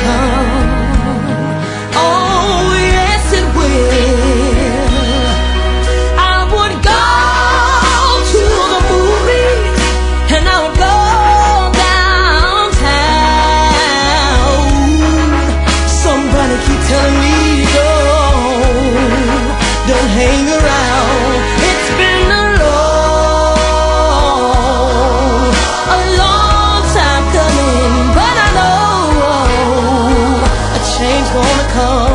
come. Oh, yes, it will. I would go to the movies and I would go downtown. Somebody keep telling me, don't hang around. It's been a long time coming, but I know a change gonna come.